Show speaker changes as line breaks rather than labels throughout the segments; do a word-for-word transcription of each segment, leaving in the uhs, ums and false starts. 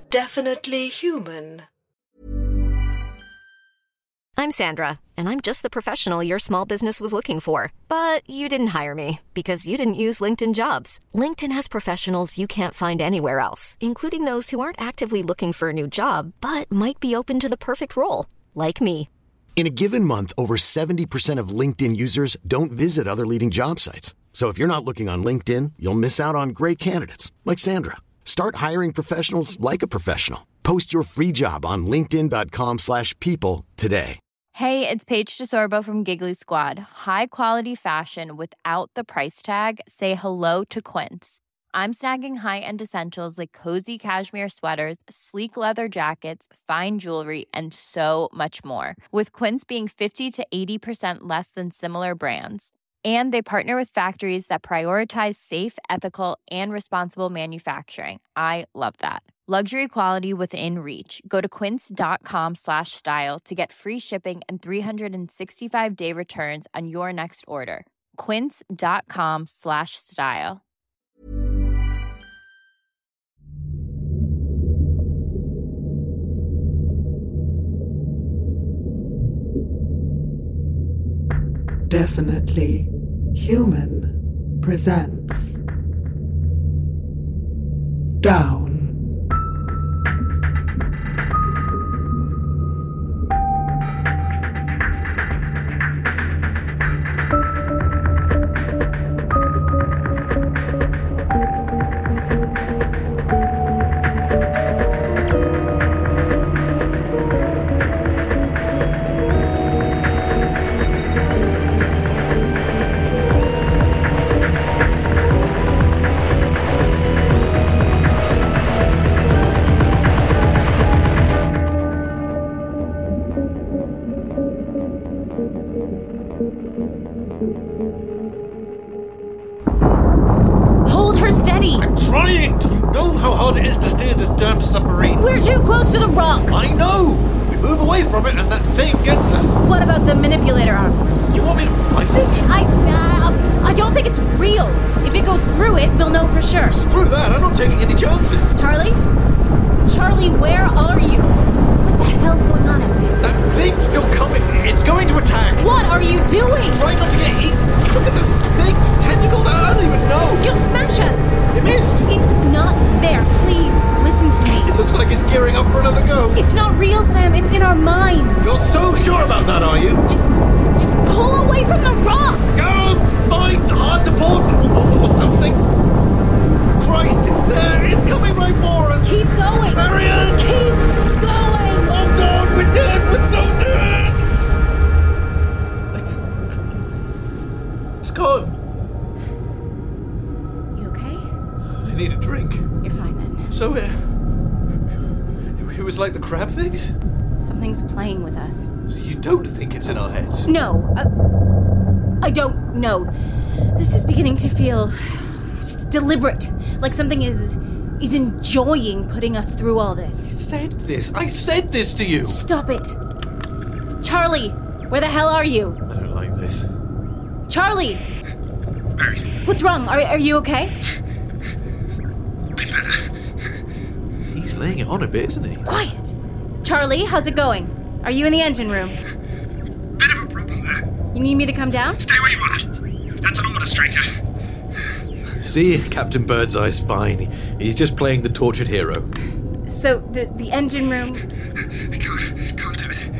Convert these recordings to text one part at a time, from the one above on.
Definitely human.
I'm Sandra, and I'm just the professional your small business was looking for. But you didn't hire me because you didn't use LinkedIn Jobs. LinkedIn has professionals you can't find anywhere else, including those who aren't actively looking for a new job, but might be open to the perfect role, like me.
In a given month, over seventy percent of LinkedIn users don't visit other leading job sites. So if you're not looking on LinkedIn, you'll miss out on great candidates like Sandra. Start hiring professionals like a professional. Post your free job on linkedin dot com slash people today.
Hey, it's Paige DeSorbo from Giggly Squad. High quality fashion without the price tag. Say hello to Quince. I'm snagging high-end essentials like cozy cashmere sweaters, sleek leather jackets, fine jewelry, and so much more. With Quince being fifty to eighty percent less than similar brands. And they partner with factories that prioritize safe, ethical, and responsible manufacturing. I love that. Luxury quality within reach. Go to quince.com slash style to get free shipping and three sixty-five day returns on your next order. Quince.com slash style.
Definitely Human presents Down.
Submarine.
We're too close to the rock.
I know. We move away from it and that thing gets us.
What about the manipulator arms?
You want me to fight it?
I, uh, I don't think it's real. If it goes through it, we'll know for sure.
Screw that. I'm not taking any chances.
Charlie? Charlie, where are you? What the hell's going on out there?
That thing's still coming. It's going to attack.
What are you doing?
Try not to get eaten. Look at the thing's tentacles. I don't even know.
You'll smash us.
It missed.
It's not there. Please, listen to me.
It looks like it's gearing up for another go.
It's not real, Sam. It's in our minds.
You're so sure about that, are you?
Just, just pull away from the rock.
Go find hard to pull or, or something. Christ, it's there. It's coming right for us.
Keep going.
Marion.
Keep going.
Oh, God, we're dead. We're so dead. It's... It's gone. I need a drink.
You're fine then.
So it... It was like the crab things?
Something's playing with us.
So you don't think it's in our heads?
No. Uh, I don't know. This is beginning to feel... deliberate. Like something is... is enjoying putting us through all this.
I said this. I said this to you.
Stop it. Charlie, where the hell are you?
I don't like this.
Charlie!
Mary.
What's wrong? Are, are you okay?
Been better.
He's laying it on a bit, isn't he?
Quiet! Charlie, how's it going? Are you in the engine room?
Bit of a problem there.
You need me to come down?
Stay where you are. That's an order, Straker.
See, Captain Birdseye's fine. He's just playing the tortured hero.
So, the, the engine room...
I can't, can't do it.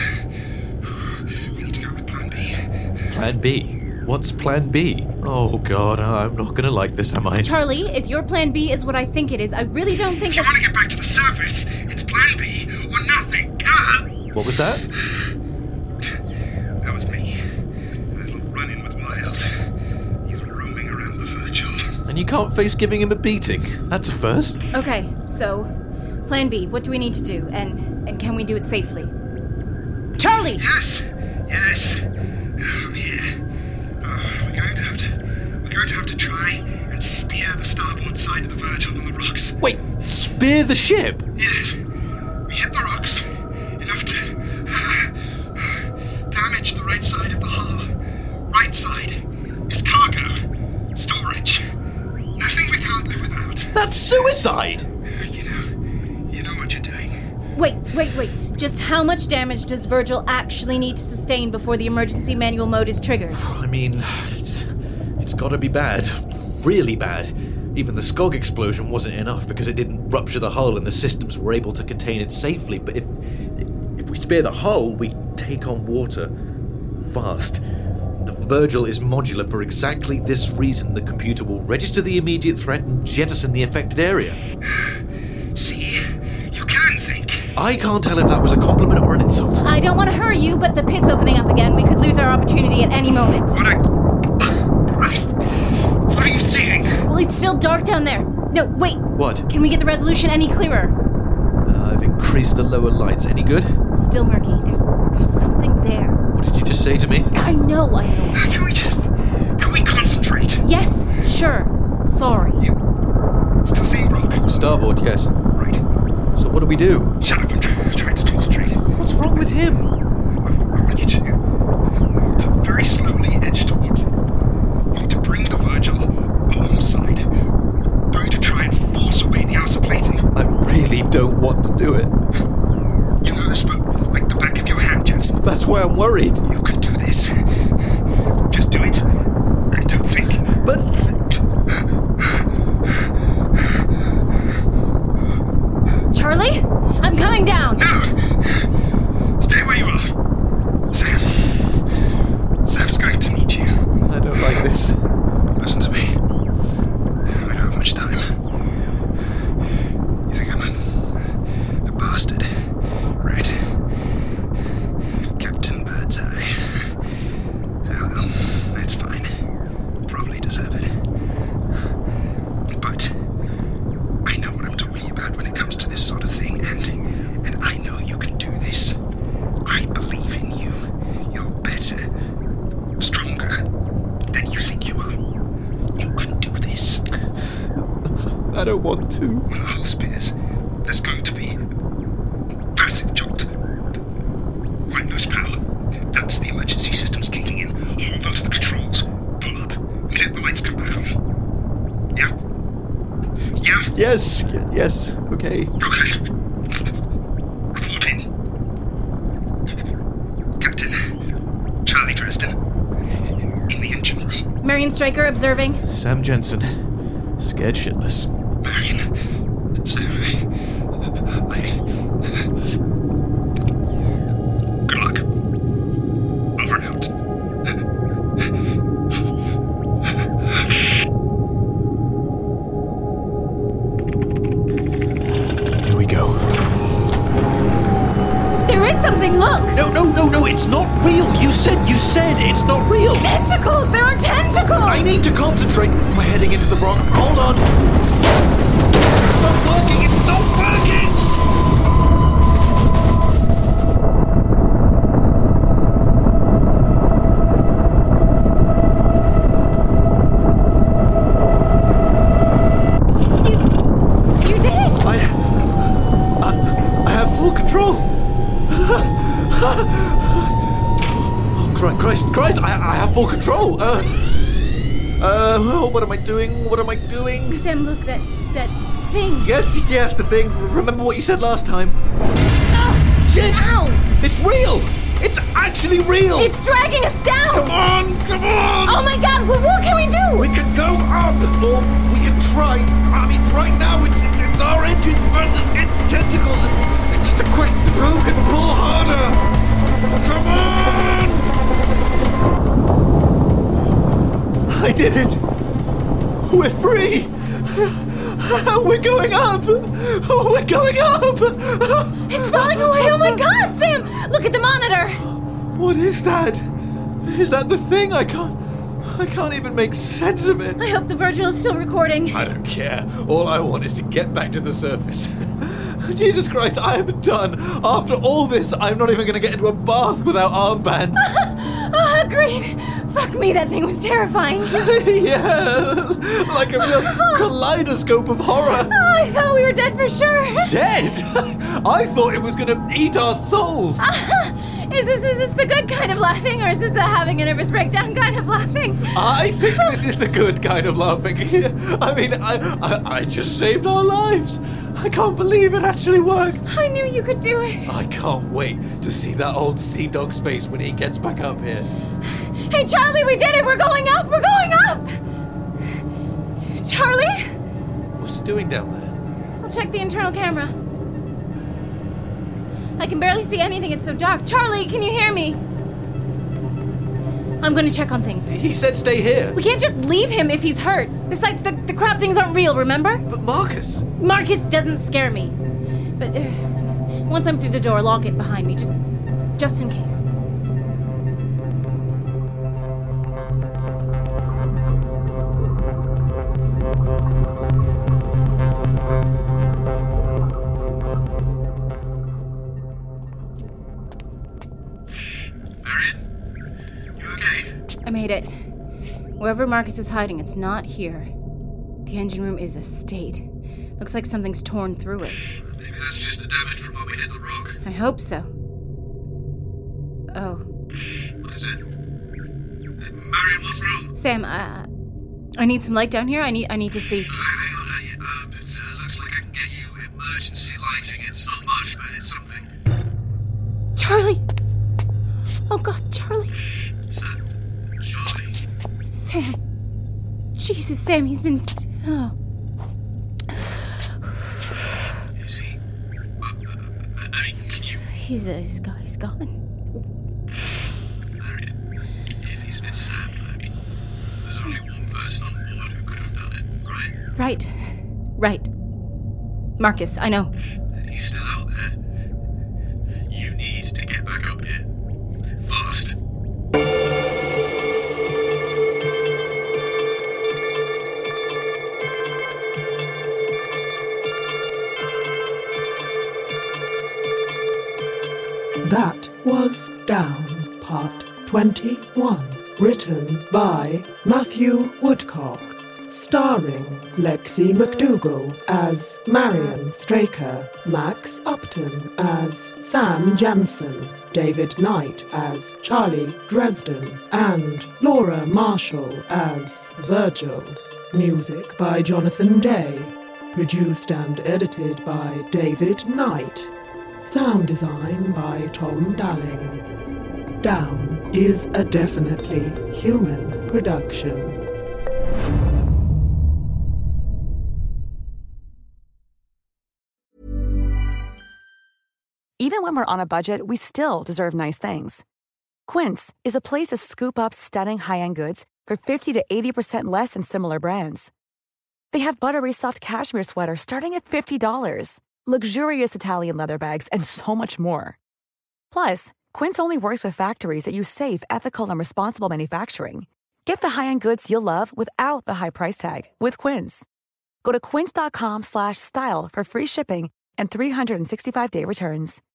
We need to go with Plan B.
Plan B? What's Plan B? Oh, God, I'm not gonna like this, am I?
Charlie, if your Plan B is what I think it is, I really don't think
If you
that's...
want to get back to the surface, it's Plan B or nothing. Ah!
What was that?
That was me. A little run-in with Wild. He's roaming around the Virgil.
And you can't face giving him a beating. That's a first.
Okay, so, Plan B, what do we need to do? And and can we do it safely? Charlie!
Yes, yes. I'm here. Oh, we're going to have to... We're going to have to try and spear the starboard side of the Virgil on the rocks.
Wait, spear the ship?
Yes. We hit the rocks. Enough to... damage the right side of the hull. Right side is cargo. Storage. Nothing we can't live without.
That's suicide!
You know... You know
Wait, wait, wait. Just how much damage does Virgil actually need to sustain before the emergency manual mode is triggered?
I mean, it's, it's gotta be bad. Really bad. Even the Skog explosion wasn't enough because it didn't rupture the hull and the systems were able to contain it safely. But if, if we spare the hull, we take on water. Fast. The Virgil is modular for exactly this reason. The computer will register the immediate threat and jettison the affected area.
See? You can think.
I can't tell if that was a compliment or an insult.
I don't want to hurry you, but the pit's opening up again. We could lose our opportunity at any moment.
What I... Christ. What are you seeing?
Well, it's still dark down there. No, wait.
What?
Can we get the resolution any clearer?
Uh, I've increased the lower lights. Any good?
Still murky. There's there's something there.
What did you just say to me?
I know, I know.
Can we just... Can we concentrate?
Yes, sure. Sorry.
You... Still seeing Brock?
Starboard, yes.
Right.
So what do we do?
Shut up, I'm try- trying to concentrate.
What's wrong with him?
I, I want you to... to very slowly edge towards it. You need to bring the Virgil alongside. We're going to try and force away the outer plating.
I really don't want to do it.
You know this boat, like the back of your hand, Jensen.
That's why I'm worried.
You can do this. Just do it, and don't think.
But...
Charlie? I'm coming down.
No! Stay where you are. Sam. Sam's going to need you.
I don't like this.
Listen to me. I don't have much time. You think I'm a... a bastard, right? Captain Birdseye. Oh, well, that's fine. Probably deserve it. But I know what I'm talking about when it comes to this sort of thing, and and I know you can do this. I believe in you. You're better, stronger than you think you are. You can do this.
I don't want to.
When the hull spears, there's going to be massive jolt. Right, lose power. That's the emergency systems kicking in. Hold onto the controls. Pull up. Minute the lights come back on. Yeah? Yeah?
Yes, y- yes, okay.
Okay. Report in. Captain. Charlie Dresden. In the engine room.
Marion Stryker observing.
Sam Jensen. Scared shitless.
Marion. So, I... I... Good luck. Over and out.
Here we go.
There is something, look!
No, no, no, no, it's not real. You said, you said it's not real.
Tentacles! There are tentacles!
I need to concentrate. We're heading into the rock. Hold on. It's not working. It's not working.
You... you did it!
I... I, I have full control. Oh, Christ, Christ, Christ, I, I have full control. Uh... Uh, oh, what am I doing? What am I doing?
Sam, look, that... that thing.
Yes, yes, the thing. Remember what you said last time?
Ah!
Shit!
Ow!
It's real! It's actually real!
It's dragging us down!
Come on, come on!
Oh my god, what, what can we do?
We can go up, or we can try. I mean, right now it's, it's, it's our engines versus its tentacles. It's just a question of who can pull harder. Come on! I did it! We're free! We're going up! We're going up!
It's falling away! Oh my god, Sam! Look at the monitor!
What is that? Is that the thing? I can't... I can't even make sense of it.
I hope the Virgil is still recording.
I don't care. All I want is to get back to the surface. Jesus Christ, I am done. After all this, I'm not even going to get into a bath without armbands.
Oh, agreed. Fuck me, that thing was terrifying.
Yeah, like a real kaleidoscope of horror.
Oh, I thought we were dead for sure.
Dead? I thought it was going to eat our souls.
Is this is this the good kind of laughing, or is this the having a nervous breakdown kind of laughing?
I think this is the good kind of laughing. I mean, I, I, I just saved our lives. I can't believe it actually worked.
I knew you could do it.
I can't wait to see that old sea dog's face when he gets back up here.
Hey, Charlie, we did it. We're going up. We're going up. Charlie?
What's he doing down there?
I'll check the internal camera. I can barely see anything. It's so dark. Charlie, can you hear me? I'm going to check on things.
He said stay here.
We can't just leave him if he's hurt. Besides, the, the crab things aren't real, remember?
But Marcus...
Marcus doesn't scare me. But uh, once I'm through the door, lock it behind me, just, just in case.
Marion? You okay?
I made it. Wherever Marcus is hiding, it's not here. The engine room is a state. Looks like something's torn through it.
Maybe that's just the damage from when we hit the rock.
I hope so. Oh.
What is it? Uh, Marion, what's wrong?
Sam, uh, I need some light down here. I need I need to see.
Uh, hang on, uh, uh, uh, looks like I can get you emergency lighting. It's not much, but it's something.
Charlie! Oh, God, Charlie.
Is that Charlie?
Sam. Jesus, Sam, he's been... St- oh.
Is he? Uh, uh, I mean, can you...
He's, uh, he's, go- he's gone.
Marion, if he's been stabbed, I mean, there's only one person on board who could have done it, right?
Right. Right. Marcus, I know.
And he's still out there. You need to get back up here. Fast.
That was Down, Part twenty-one, written by Matthew Woodcock, starring Lexi McDougall as Marion Straker, Max Upton as Sam Jansen, David Knight as Charlie Dresden, and Laura Marshall as Virgil. Music by Jonathan Day. Produced and edited by David Knight. Sound design by Tom Dalling. Down is a definitely human production.
Even when we're on a budget, we still deserve nice things. Quince is a place to scoop up stunning high-end goods for fifty to eighty percent less than similar brands. They have buttery soft cashmere sweaters starting at fifty dollars, luxurious Italian leather bags, and so much more. Plus, Quince only works with factories that use safe, ethical, and responsible manufacturing. Get the high-end goods you'll love without the high price tag with Quince. Go to quince.com slash style for free shipping and three sixty-five day returns.